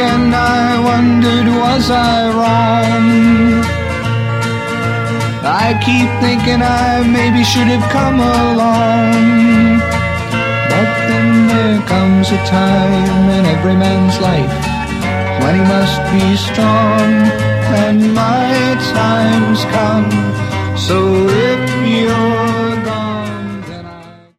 and I wondered, was I wrong? I keep thinking I maybe should have come along. But then there comes a time in every man's life when he must be strong, and my time's come. So if you're